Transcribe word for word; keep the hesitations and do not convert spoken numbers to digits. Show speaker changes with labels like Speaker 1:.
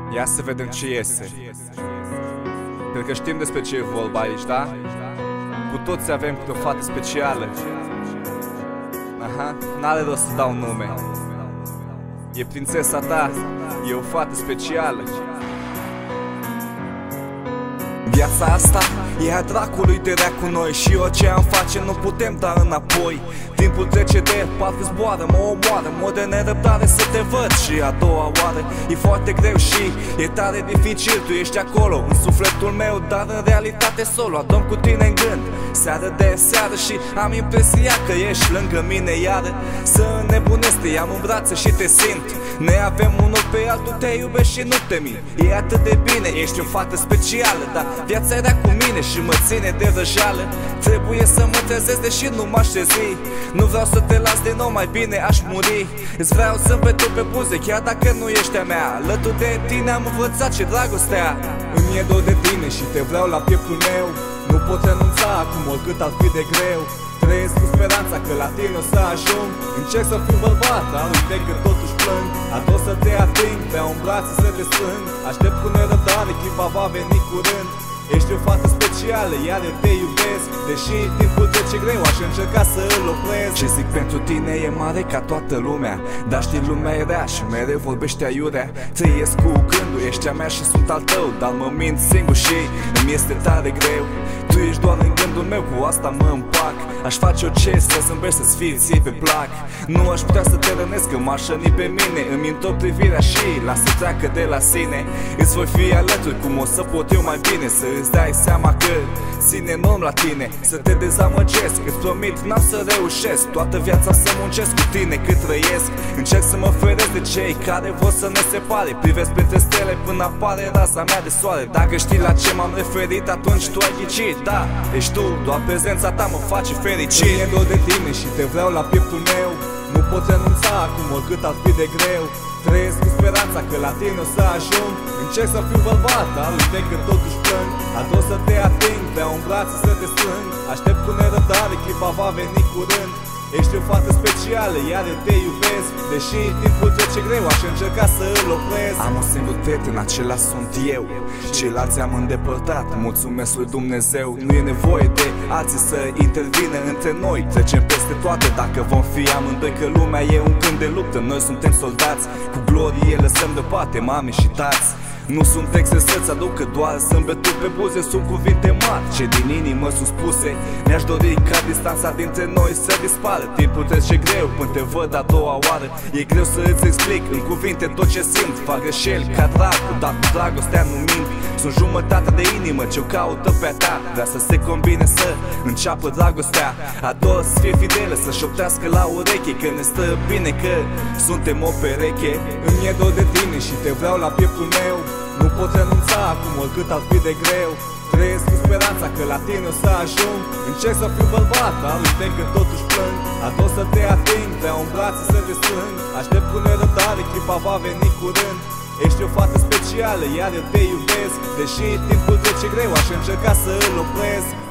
Speaker 1: Ia să vedem ce iese. Cred că știm despre ce e vorba aici, da? Cu toți avem câte o fată specială. Aha, n-are rost să dau nume. E prințesa ta, e o fată specială. Viața asta e a dracului de rea cu noi și orice am face nu putem da înapoi. Timpul trece de parcă zboară, mă omoară, mă de nerăbdare să te văd și a doua oară. E foarte greu și e tare dificil, tu ești acolo în sufletul meu, dar în realitate solo. Adorm cu tine în gând, seară de seară și am impresia că ești lângă mine iară. Să nebunesc, te iau în brațe și te simt. Ne avem unul pe altul, te iubesc și nu te mint. E atât de bine, ești o fată specială, dar viața era cu mine și mă ține de răjală. Trebuie să mă trezesc deși nu m-aș trezi. Nu vreau să te las din nou, mai bine aș muri. Îți vreau zâmbetul pe buze, chiar dacă nu ești a mea. Alături de tine am învățat ce dragostea. Îmi e dor de tine și te vreau la pieptul meu. Nu pot renunța acum oricât ar fi de greu. Trăiesc cu speranța că la tine o să ajung. Încerc să fiu bărbat, dar uite că totuși plâng. Ador să te ating, vreau în brațe să te strâng. Aștept cu nerăbdare, clipa va veni curând. Ești o fată specială, iar eu te iubesc. Deși timpul trece greu, aș încerca să îl opresc. Ce zic pentru tine e mare ca toată lumea, dar știi lumea e rea și mereu vorbește aiurea. Trăiesc cu gândul, ești a mea și sunt al tău, dar mă mint singur și îmi este tare greu. Tu ești doar în gândul meu, cu asta mă împac. Aș face orice să zâmbești, să-ți fii ție pe plac. Nu aș putea să te rănesc, că m-aș răni pe mine. Îmi întorc privirea și las să treacă de la sine. Îți voi fi alături, cum o să pot eu mai bine. Să îți dai seama că țin enorm la tine. Să te dezamăgesc, îți promit, n-am să reușesc. Toată viața să muncesc cu tine cât trăiesc. Încerc să mă feresc de cei care vor să ne separe. Privesc printre stele până apare raza mea de soare. Dacă știi la ce m-am referit, atunci tu ai ghicit. Da, ești tu, doar prezența ta mă face fericit. Îmi e dor de tine și te vreau la pieptul meu. Nu pot renunța acum oricât ar fi de greu. Trăiesc cu speranța că la tine o să ajung. Încerc să fiu bărbat, dar uite că totuși plâng. Ador să te ating, vreau în brațe să te strâng. Aștept cu nerăbdare, clipa va veni curând. Ești o fată specială, iar eu te iubesc. Deși timpul trece greu, aș încerca să îl opresc. Am un singur prieten, acela sunt eu. Ceilalți am îndepărtat, mulțumesc lui Dumnezeu. Nu e nevoie de alții să intervină între noi. Trecem peste toate dacă vom fi amândoi, că lumea e un câmp de luptă, noi suntem soldați. Cu glorie lăsăm deoparte mami și tați. Nu sunt texte să-ți aducă doar zâmbetul pe buze. Sunt cuvinte mari ce din inimă sunt spuse. Mi-aș dori ca distanța dintre noi să dispară. Timpul trece greu până te văd a doua oară. E greu să îți explic în cuvinte tot ce simt. Fac greșeli ca dracu, dar cu dragostea nu mint. Sunt jumătate de inimă ce-o caută pe a ta. Vrea să se combine să înceapă dragostea. Ador să fie fidelă, să șoptească la ureche că ne stă bine, că suntem o pereche. Îmi e dor de tine și te vreau la pieptul meu. Nu pot renunța acum oricât ar fi de greu. Trăiesc cu speranța că la tine o să ajung. Încerc să fiu bărbat, dar uite că totuși plâng. Ador să te ating, vreau în brațe să te strâng. Aștept cu nerăbdare, clipa va veni curând. Ești o fată specială, iar eu te iubesc. Deși timpul trece greu, aș încerca să îl opresc.